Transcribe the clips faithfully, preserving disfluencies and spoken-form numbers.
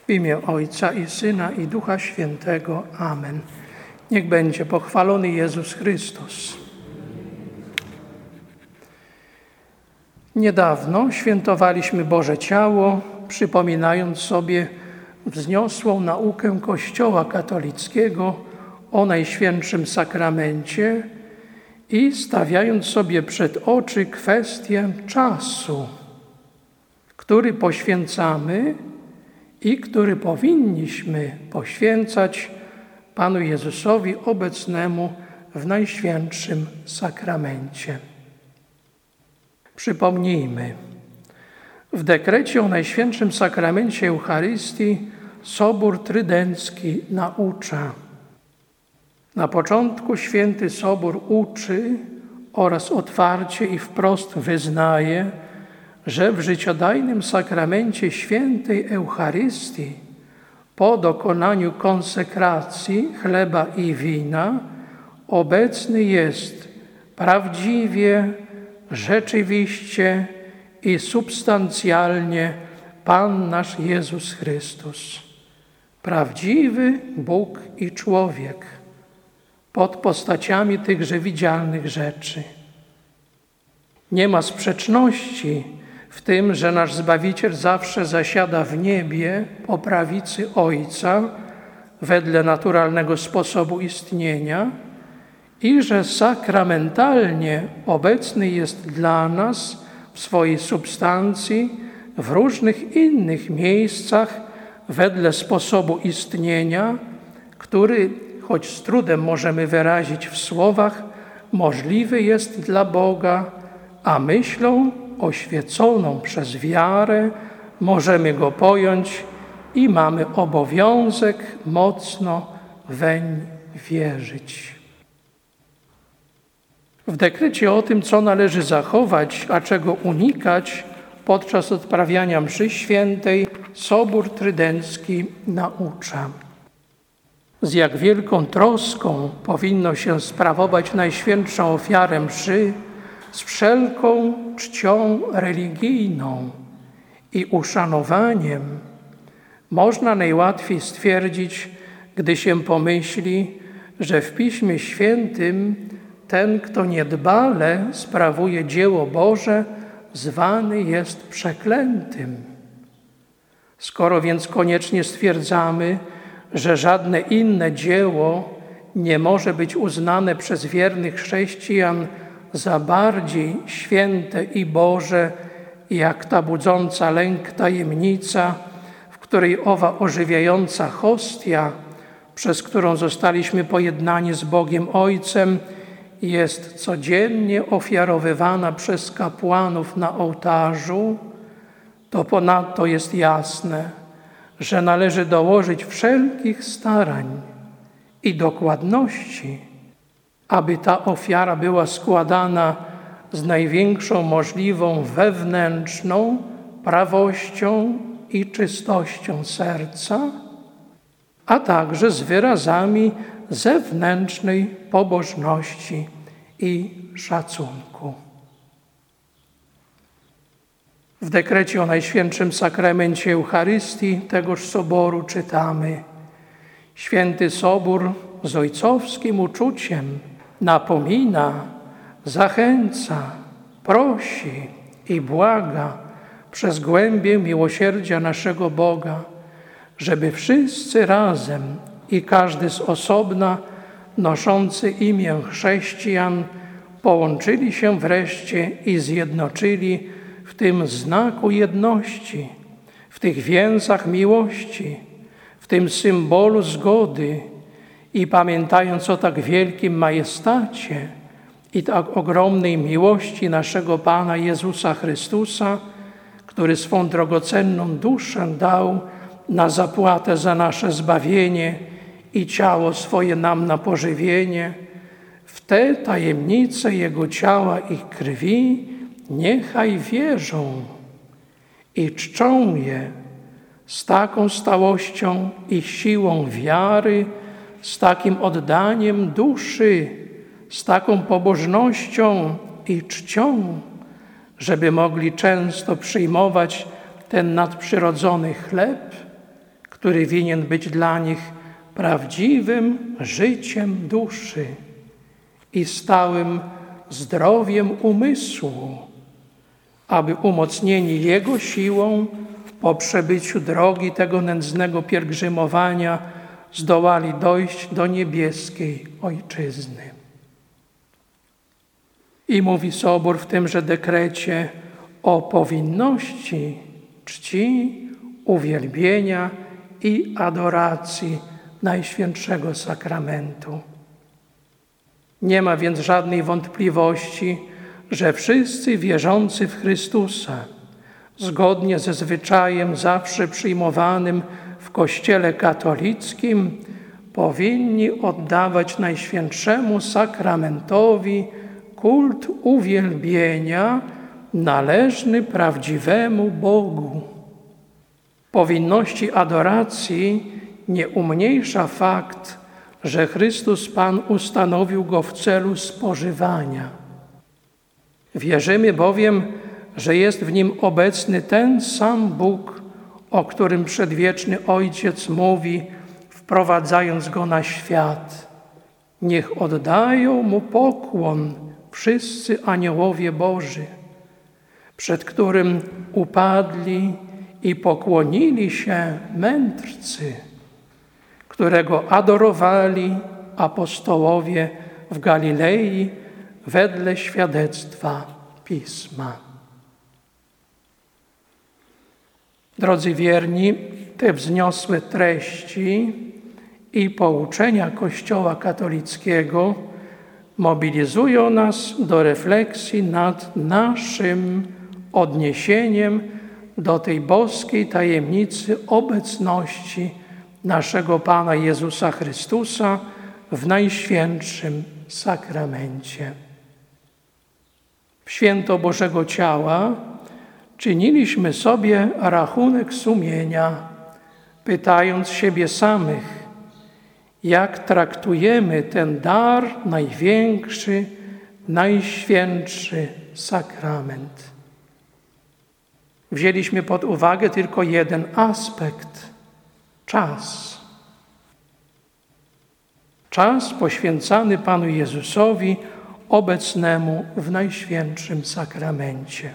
W imię Ojca i Syna i Ducha Świętego. Amen. Niech będzie pochwalony Jezus Chrystus. Niedawno świętowaliśmy Boże Ciało, przypominając sobie wzniosłą naukę Kościoła katolickiego o Najświętszym Sakramencie i stawiając sobie przed oczy kwestię czasu, który poświęcamy i który powinniśmy poświęcać Panu Jezusowi obecnemu w Najświętszym Sakramencie. Przypomnijmy, w dekrecie o Najświętszym Sakramencie Eucharystii Sobór Trydencki naucza. Na początku Święty Sobór uczy oraz otwarcie i wprost wyznaje, że w życiodajnym sakramencie Świętej Eucharystii po dokonaniu konsekracji chleba i wina obecny jest prawdziwie, rzeczywiście i substancjalnie Pan nasz Jezus Chrystus, prawdziwy Bóg i człowiek, pod postaciami tychże widzialnych rzeczy. Nie ma sprzeczności w tym, że nasz Zbawiciel zawsze zasiada w niebie po prawicy Ojca wedle naturalnego sposobu istnienia i że sakramentalnie obecny jest dla nas w swojej substancji w różnych innych miejscach wedle sposobu istnienia, który, choć z trudem możemy wyrazić w słowach, możliwy jest dla Boga, a myślą oświeconą przez wiarę możemy Go pojąć i mamy obowiązek mocno weń wierzyć. W dekrecie o tym, co należy zachować, a czego unikać podczas odprawiania mszy świętej, Sobór Trydencki naucza. Z jak wielką troską powinno się sprawować najświętszą ofiarę mszy, z wszelką czcią religijną i uszanowaniem można najłatwiej stwierdzić, gdy się pomyśli, że w Piśmie Świętym ten, kto niedbale sprawuje dzieło Boże, zwany jest przeklętym. Skoro więc koniecznie stwierdzamy, że żadne inne dzieło nie może być uznane przez wiernych chrześcijan za bardziej święte i Boże, jak ta budząca lęk tajemnica, w której owa ożywiająca hostia, przez którą zostaliśmy pojednani z Bogiem Ojcem, jest codziennie ofiarowywana przez kapłanów na ołtarzu, to ponadto jest jasne, że należy dołożyć wszelkich starań i dokładności, aby ta ofiara była składana z największą możliwą wewnętrzną prawością i czystością serca, a także z wyrazami zewnętrznej pobożności i szacunku. W dekrecie o Najświętszym Sakramencie Eucharystii tegoż soboru czytamy: Święty Sobór z ojcowskim uczuciem napomina, zachęca, prosi i błaga przez głębię miłosierdzia naszego Boga, żeby wszyscy razem i każdy z osobna noszący imię chrześcijan połączyli się wreszcie i zjednoczyli w tym znaku jedności, w tych więzach miłości, w tym symbolu zgody i pamiętając o tak wielkim majestacie i tak ogromnej miłości naszego Pana Jezusa Chrystusa, który swą drogocenną duszę dał na zapłatę za nasze zbawienie i ciało swoje nam na pożywienie, w te tajemnice Jego ciała i krwi niechaj wierzą i czczą je z taką stałością i siłą wiary, z takim oddaniem duszy, z taką pobożnością i czcią, żeby mogli często przyjmować ten nadprzyrodzony chleb, który winien być dla nich prawdziwym życiem duszy i stałym zdrowiem umysłu, aby umocnieni Jego siłą po przebyciu drogi tego nędznego pielgrzymowania zdołali dojść do niebieskiej Ojczyzny. I mówi Sobór w tymże dekrecie o powinności czci, uwielbienia i adoracji Najświętszego Sakramentu. Nie ma więc żadnej wątpliwości, że wszyscy wierzący w Chrystusa, zgodnie ze zwyczajem zawsze przyjmowanym w Kościele katolickim, powinni oddawać Najświętszemu Sakramentowi kult uwielbienia należny prawdziwemu Bogu. Powinności adoracji nie umniejsza fakt, że Chrystus Pan ustanowił go w celu spożywania. Wierzymy bowiem, że jest w nim obecny ten sam Bóg, o którym przedwieczny Ojciec mówi, wprowadzając go na świat. Niech oddają mu pokłon wszyscy aniołowie Boży, przed którym upadli i pokłonili się mędrcy, którego adorowali apostołowie w Galilei wedle świadectwa Pisma. Drodzy wierni, te wzniosłe treści i pouczenia Kościoła katolickiego mobilizują nas do refleksji nad naszym odniesieniem do tej boskiej tajemnicy obecności naszego Pana Jezusa Chrystusa w Najświętszym Sakramencie. W święto Bożego Ciała czyniliśmy sobie rachunek sumienia, pytając siebie samych, jak traktujemy ten dar największy, najświętszy sakrament. Wzięliśmy pod uwagę tylko jeden aspekt – czas. Czas poświęcany Panu Jezusowi obecnemu w Najświętszym Sakramencie.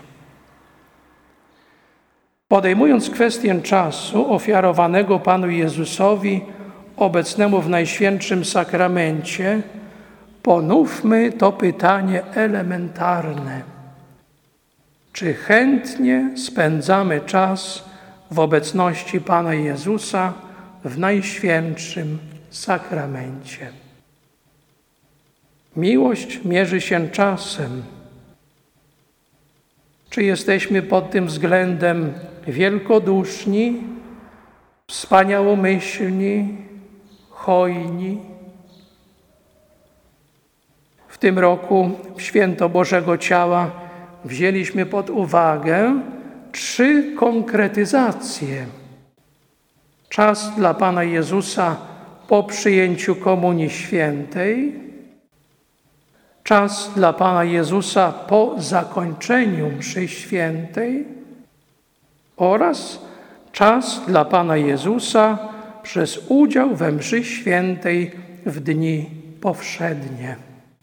Podejmując kwestię czasu ofiarowanego Panu Jezusowi obecnemu w Najświętszym Sakramencie, ponówmy to pytanie elementarne. Czy chętnie spędzamy czas w obecności Pana Jezusa w Najświętszym Sakramencie? Miłość mierzy się czasem. Czy jesteśmy pod tym względem wielkoduszni, wspaniałomyślni, hojni? W tym roku w święto Bożego Ciała wzięliśmy pod uwagę trzy konkretyzacje. Czas dla Pana Jezusa po przyjęciu Komunii Świętej, czas dla Pana Jezusa po zakończeniu mszy świętej oraz czas dla Pana Jezusa przez udział we mszy świętej w dni powszednie.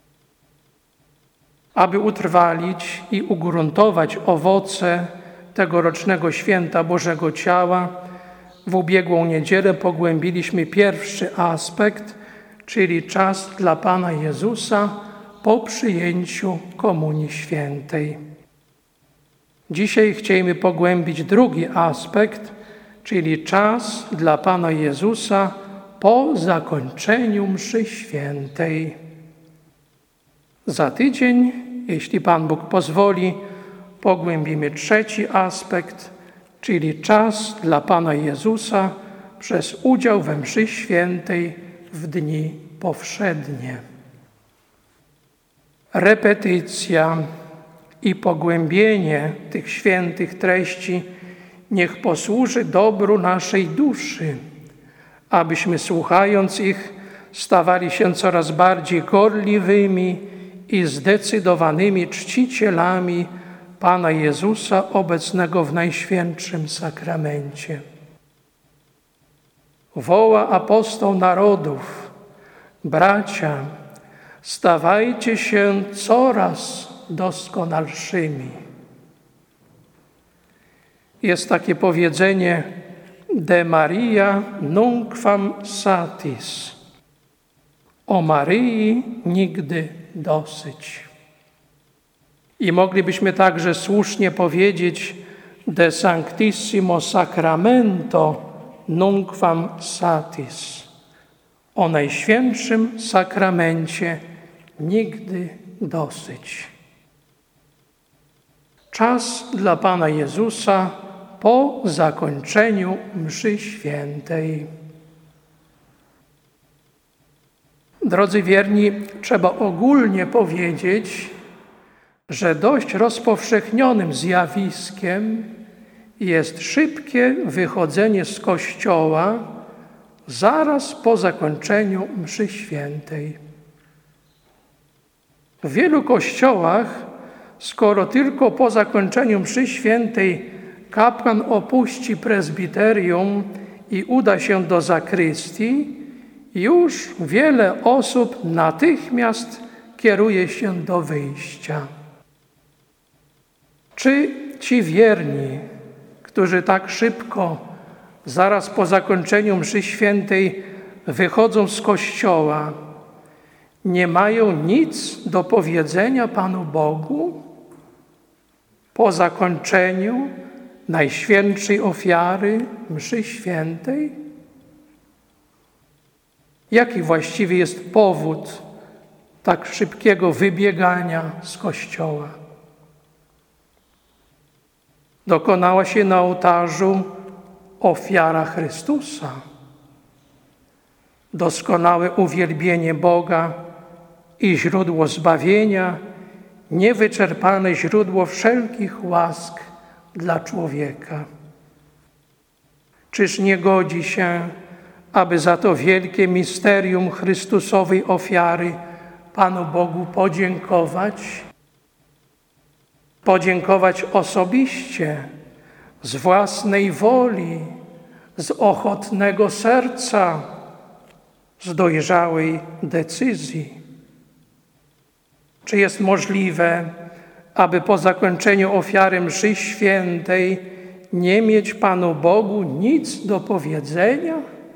Aby utrwalić i ugruntować owoce tegorocznego święta Bożego Ciała, w ubiegłą niedzielę pogłębiliśmy pierwszy aspekt, czyli czas dla Pana Jezusa po przyjęciu Komunii Świętej. Dzisiaj chcielibyśmy pogłębić drugi aspekt, czyli czas dla Pana Jezusa po zakończeniu mszy świętej. Za tydzień, jeśli Pan Bóg pozwoli, pogłębimy trzeci aspekt, czyli czas dla Pana Jezusa przez udział we mszy świętej w dni powszednie. Repetycja i pogłębienie tych świętych treści niech posłuży dobru naszej duszy, abyśmy słuchając ich stawali się coraz bardziej gorliwymi i zdecydowanymi czcicielami Pana Jezusa obecnego w Najświętszym Sakramencie. woła apostoł narodów: bracia, stawajcie się coraz doskonalszymi. Jest takie powiedzenie: de Maria nunquam satis. O Maryi nigdy dosyć. I moglibyśmy także słusznie powiedzieć: de sanctissimo sacramento nunquam satis. O Najświętszym Sakramencie nigdy dosyć. Czas dla Pana Jezusa po zakończeniu mszy świętej. Drodzy wierni, trzeba ogólnie powiedzieć, że dość rozpowszechnionym zjawiskiem jest szybkie wychodzenie z kościoła zaraz po zakończeniu mszy świętej. W wielu kościołach, skoro tylko po zakończeniu mszy świętej kapłan opuści prezbiterium i uda się do zakrystii, już wiele osób natychmiast kieruje się do wyjścia. Czy ci wierni, którzy tak szybko, zaraz po zakończeniu mszy świętej wychodzą z kościoła, nie mają nic do powiedzenia Panu Bogu po zakończeniu Najświętszej ofiary mszy świętej? Jaki właściwie jest powód tak szybkiego wybiegania z kościoła? Dokonała się na ołtarzu ofiara Chrystusa. Doskonałe uwielbienie Boga i źródło zbawienia, niewyczerpane źródło wszelkich łask dla człowieka. Czyż nie godzi się, aby za to wielkie misterium Chrystusowej ofiary Panu Bogu podziękować? Podziękować osobiście, z własnej woli, z ochotnego serca, z dojrzałej decyzji. Czy jest możliwe, aby po zakończeniu ofiary mszy świętej nie mieć Panu Bogu nic do powiedzenia?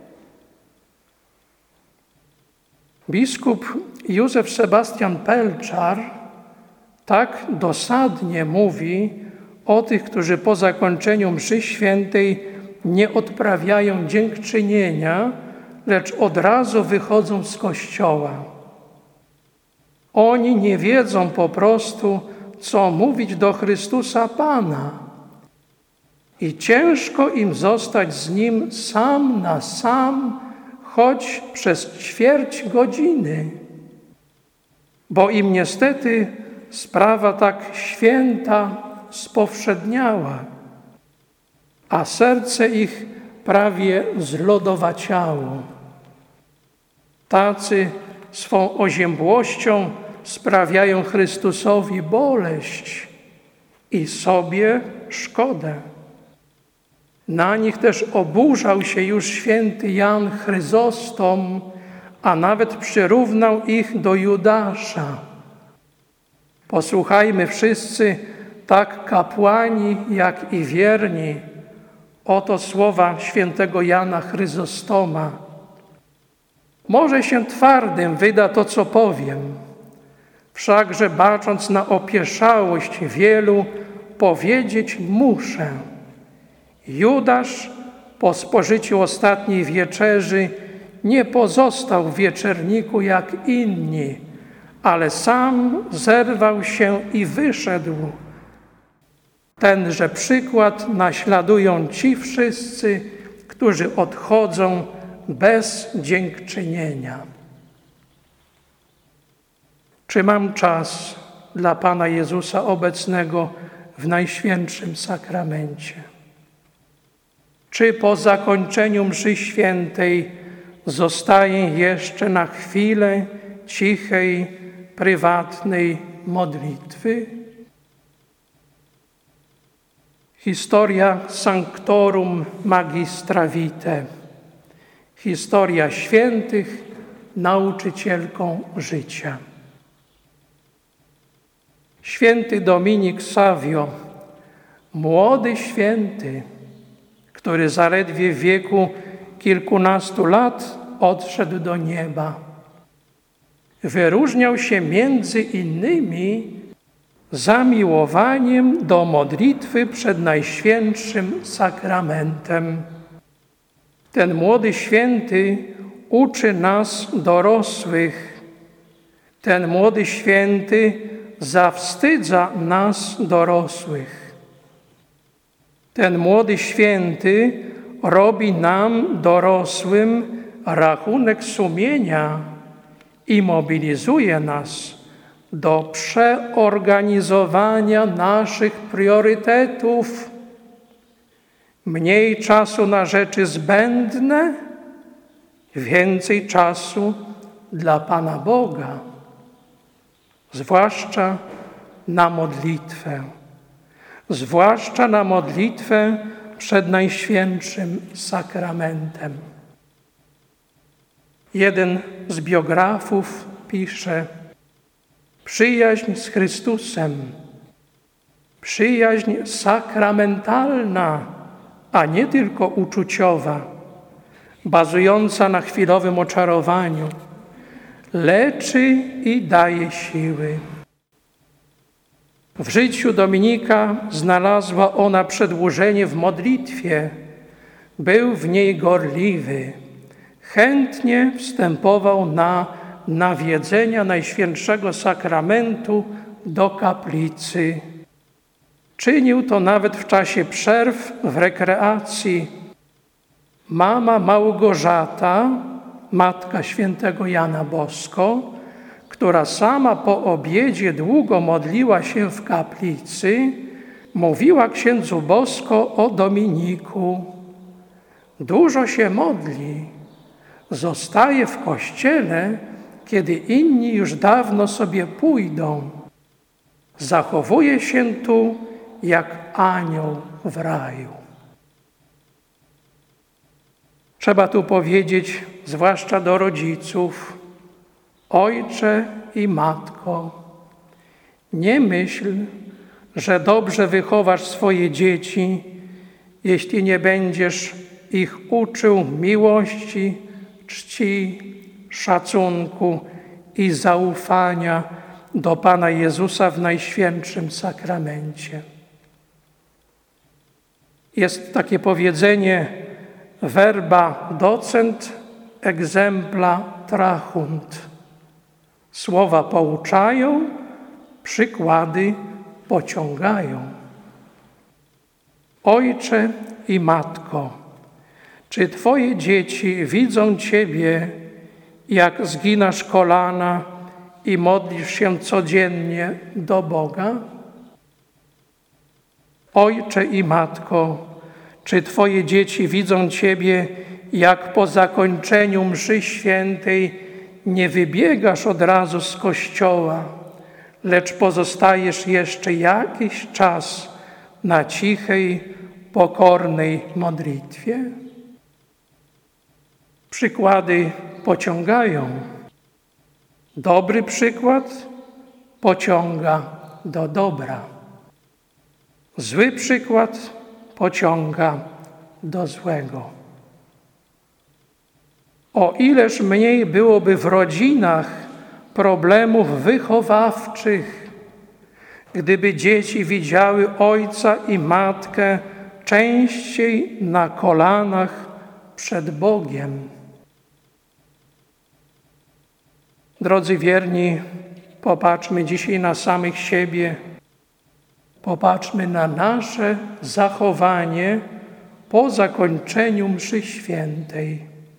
Biskup Józef Sebastian Pelczar tak dosadnie mówi o tych, którzy po zakończeniu mszy świętej nie odprawiają dziękczynienia, lecz od razu wychodzą z kościoła. Oni nie wiedzą po prostu, co mówić do Chrystusa Pana. I ciężko im zostać z Nim sam na sam, choć przez ćwierć godziny, bo im niestety sprawa tak święta spowszedniała, a serce ich prawie zlodowaciało. Tacy swą oziębłością sprawiają Chrystusowi boleść i sobie szkodę. Na nich też oburzał się już święty Jan Chryzostom, a nawet przyrównał ich do Judasza. Posłuchajmy wszyscy, tak kapłani, jak i wierni, oto słowa świętego Jana Chryzostoma. Może się twardym wyda to, co powiem, wszakże bacząc na opieszałość wielu, powiedzieć muszę. Judasz po spożyciu ostatniej wieczerzy nie pozostał w wieczerniku jak inni, ale sam zerwał się i wyszedł. Tenże przykład naśladują ci wszyscy, którzy odchodzą bez dziękczynienia. Czy mam czas dla Pana Jezusa obecnego w Najświętszym Sakramencie? Czy po zakończeniu mszy świętej zostaje jeszcze na chwilę cichej, prywatnej modlitwy? Historia Sanctorum Magistra Vitae. Historia świętych, nauczycielką życia. Święty Dominik Savio, młody święty, który zaledwie w wieku kilkunastu lat odszedł do nieba. Wyróżniał się między innymi zamiłowaniem do modlitwy przed Najświętszym Sakramentem. Ten młody święty uczy nas dorosłych. Ten młody święty zawstydza nas dorosłych. Ten młody święty robi nam dorosłym rachunek sumienia i mobilizuje nas do przeorganizowania naszych priorytetów. Mniej czasu na rzeczy zbędne, więcej czasu dla Pana Boga, zwłaszcza na modlitwę, zwłaszcza na modlitwę przed Najświętszym Sakramentem. Jeden z biografów pisze: przyjaźń z Chrystusem, przyjaźń sakramentalna, a nie tylko uczuciowa, bazująca na chwilowym oczarowaniu, leczy i daje siły. W życiu Dominika znalazła ona przedłużenie w modlitwie. Był w niej gorliwy. Chętnie wstępował na nawiedzenia Najświętszego Sakramentu do kaplicy. Czynił to nawet w czasie przerw w rekreacji. Mama Małgorzata, matka świętego Jana Bosko, która sama po obiedzie długo modliła się w kaplicy, mówiła księdzu Bosko o Dominiku. Dużo się modli, zostaje w kościele, kiedy inni już dawno sobie pójdą. Zachowuje się tu jak anioł w raju. Trzeba tu powiedzieć, zwłaszcza do rodziców: ojcze i matko, nie myśl, że dobrze wychowasz swoje dzieci, jeśli nie będziesz ich uczył miłości, czci, szacunku i zaufania do Pana Jezusa w Najświętszym Sakramencie. Jest takie powiedzenie: verba docent, exempla trahunt. Słowa pouczają, przykłady pociągają. Ojcze i matko, czy Twoje dzieci widzą Ciebie, jak zginasz kolana i modlisz się codziennie do Boga? Ojcze i matko, czy Twoje dzieci widzą Ciebie, jak po zakończeniu mszy świętej nie wybiegasz od razu z kościoła, lecz pozostajesz jeszcze jakiś czas na cichej, pokornej modlitwie? Przykłady pociągają. Dobry przykład pociąga do dobra. Zły przykład pociąga do złego. O ileż mniej byłoby w rodzinach problemów wychowawczych, gdyby dzieci widziały ojca i matkę częściej na kolanach przed Bogiem. Drodzy wierni, popatrzmy dzisiaj na samych siebie, popatrzmy na nasze zachowanie po zakończeniu mszy świętej.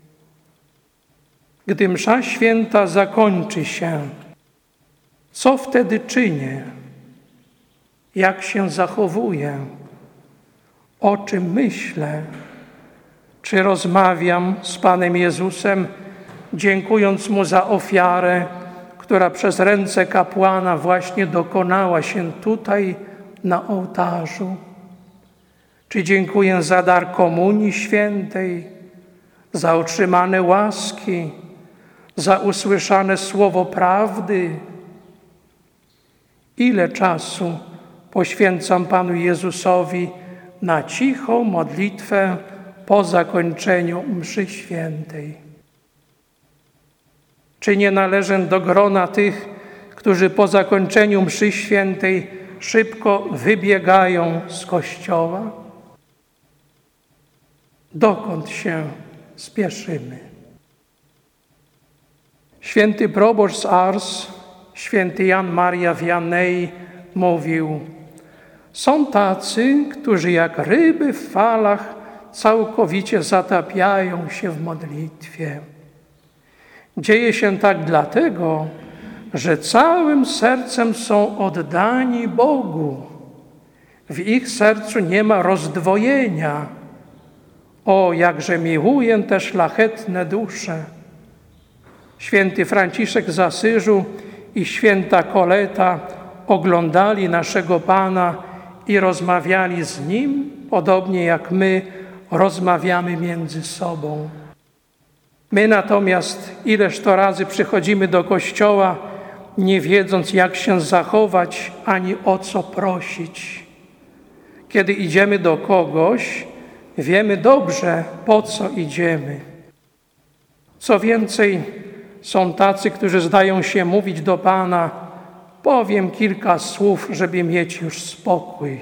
Gdy msza święta zakończy się, co wtedy czynię? Jak się zachowuję? O czym myślę? Czy rozmawiam z Panem Jezusem, dziękując Mu za ofiarę, która przez ręce kapłana właśnie dokonała się tutaj na ołtarzu? Czy dziękuję za dar Komunii Świętej, za otrzymane łaski, za usłyszane słowo prawdy. Ile czasu poświęcam Panu Jezusowi na cichą modlitwę po zakończeniu mszy świętej? Czy nie należę do grona tych, którzy po zakończeniu mszy świętej szybko wybiegają z kościoła? Dokąd się spieszymy? Święty proboszcz z Ars, święty Jan Maria Vianney mówił: są tacy, którzy jak ryby w falach całkowicie zatapiają się w modlitwie. Dzieje się tak dlatego, że całym sercem są oddani Bogu. W ich sercu nie ma rozdwojenia. O, jakże miłuję te szlachetne dusze. Święty Franciszek z Asyżu i święta Koleta oglądali naszego Pana i rozmawiali z Nim, podobnie jak my rozmawiamy między sobą. My natomiast ileż to razy przychodzimy do kościoła, nie wiedząc, jak się zachować, ani o co prosić. Kiedy idziemy do kogoś, wiemy dobrze, po co idziemy. Co więcej, są tacy, którzy zdają się mówić do Pana: powiem kilka słów, żeby mieć już spokój.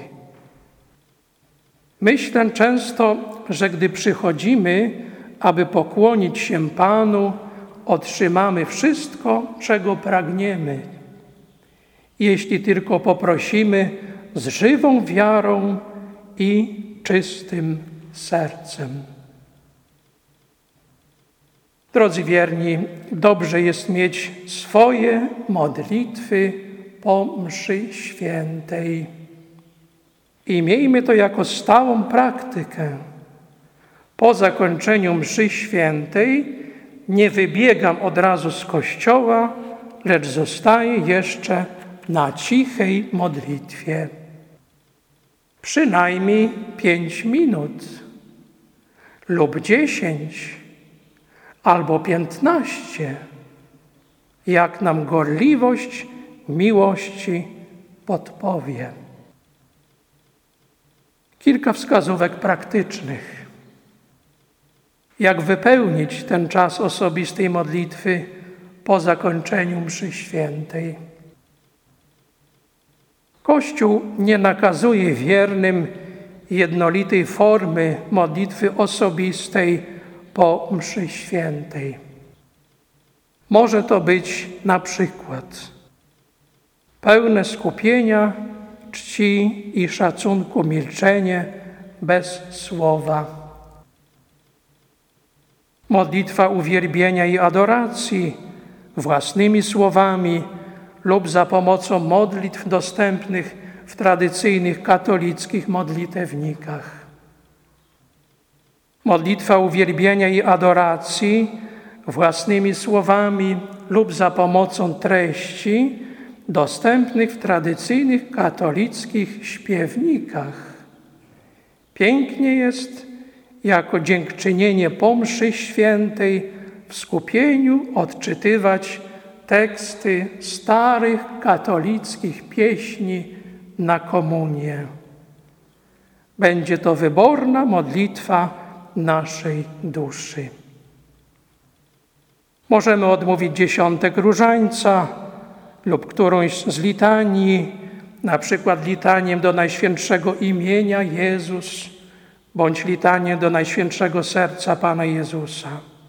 Myślę często, że gdy przychodzimy, aby pokłonić się Panu, otrzymamy wszystko, czego pragniemy, jeśli tylko poprosimy z żywą wiarą i czystym sercem. Drodzy wierni, dobrze jest mieć swoje modlitwy po mszy świętej. I miejmy to jako stałą praktykę. Po zakończeniu mszy świętej nie wybiegam od razu z kościoła, lecz zostaję jeszcze na cichej modlitwie. Przynajmniej pięć minut lub dziesięć albo piętnaście, jak nam gorliwość miłości podpowie. Kilka wskazówek praktycznych. Jak wypełnić ten czas osobistej modlitwy po zakończeniu mszy świętej? Kościół nie nakazuje wiernym jednolitej formy modlitwy osobistej po mszy świętej. Może to być na przykład pełne skupienia, czci i szacunku milczenie bez słowa. Modlitwa uwielbienia i adoracji własnymi słowami lub za pomocą modlitw dostępnych w tradycyjnych katolickich modlitewnikach. Modlitwa uwielbienia i adoracji własnymi słowami lub za pomocą treści dostępnych w tradycyjnych katolickich śpiewnikach. Pięknie jest jako dziękczynienie po mszy świętej w skupieniu odczytywać teksty starych katolickich pieśni na komunię. Będzie to wyborna modlitwa naszej duszy. Możemy odmówić dziesiątek różańca lub którąś z litanii, na przykład litaniem do Najświętszego imienia Jezus, bądź litanie do Najświętszego Serca Pana Jezusa.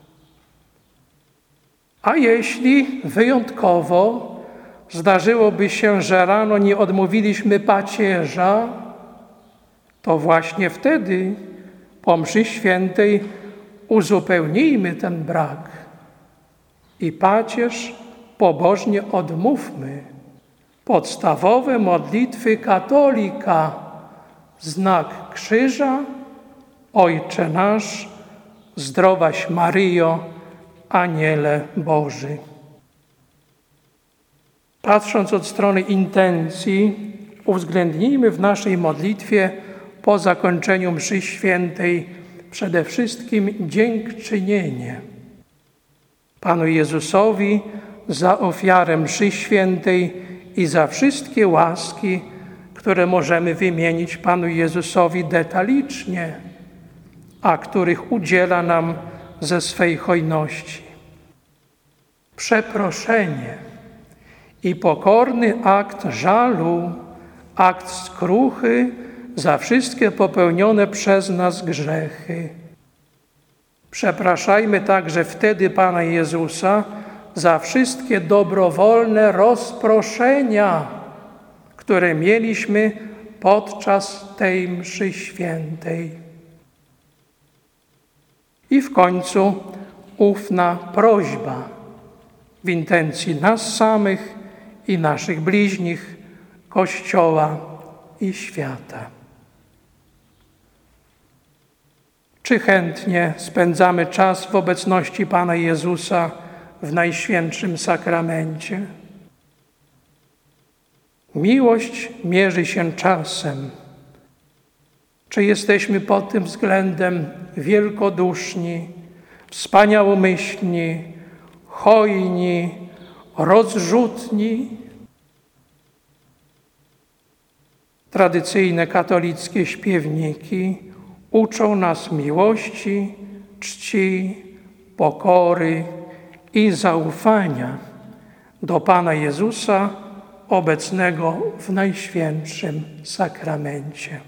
A jeśli wyjątkowo zdarzyłoby się, że rano nie odmówiliśmy pacierza, to właśnie wtedy po mszy świętej uzupełnijmy ten brak i pacierz pobożnie odmówmy. Podstawowe modlitwy katolika, znak krzyża, Ojcze nasz, zdrowaś Maryjo, Aniele Boży. Patrząc od strony intencji, uwzględnijmy w naszej modlitwie po zakończeniu mszy świętej przede wszystkim dziękczynienie Panu Jezusowi za ofiarę mszy świętej i za wszystkie łaski, które możemy wymienić Panu Jezusowi detalicznie, a których udziela nam ze swej hojności. Przeproszenie i pokorny akt żalu, akt skruchy za wszystkie popełnione przez nas grzechy. Przepraszajmy także wtedy Pana Jezusa za wszystkie dobrowolne rozproszenia, które mieliśmy podczas tej mszy świętej. I w końcu ufna prośba w intencji nas samych i naszych bliźnich, Kościoła i świata. Czy chętnie spędzamy czas w obecności Pana Jezusa w Najświętszym Sakramencie? Miłość mierzy się czasem. Czy jesteśmy pod tym względem wielkoduszni, wspaniałomyślni, hojni, rozrzutni? Tradycyjne katolickie śpiewniki uczą nas miłości, czci, pokory i zaufania do Pana Jezusa obecnego w Najświętszym Sakramencie.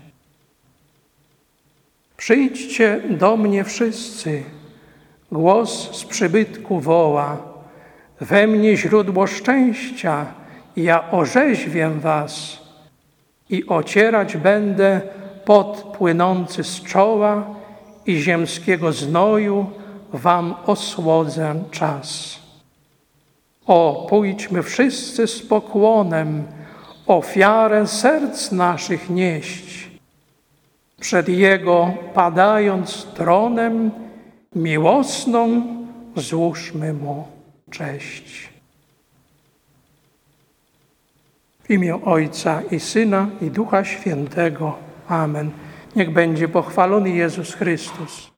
Przyjdźcie do mnie wszyscy, głos z przybytku woła, we mnie źródło szczęścia, ja orzeźwię was i ocierać będę pot płynący z czoła i ziemskiego znoju wam osłodzę czas. O, pójdźmy wszyscy z pokłonem, ofiarę serc naszych nieść. Przed Jego padając tronem, miłosną złóżmy Mu cześć. W imię Ojca i Syna i Ducha Świętego. Amen. Niech będzie pochwalony Jezus Chrystus.